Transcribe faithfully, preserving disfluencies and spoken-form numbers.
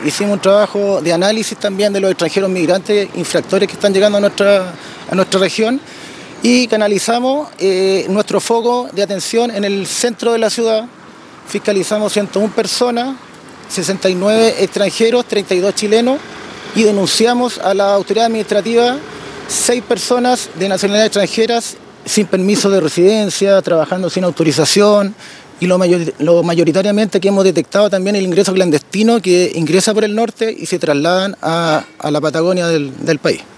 hicimos un trabajo de análisis también de los extranjeros migrantes, infractores que están llegando a nuestra, a nuestra región, y canalizamos eh, nuestro foco de atención en el centro de la ciudad. Fiscalizamos ciento una personas, sesenta y nueve extranjeros, treinta y dos chilenos, y denunciamos a la autoridad administrativa seis personas de nacionalidad extranjeras sin permiso de residencia, trabajando sin autorización, y lo, mayor, lo mayoritariamente que hemos detectado también el ingreso clandestino que ingresa por el norte y se trasladan a, a la Patagonia del, del país.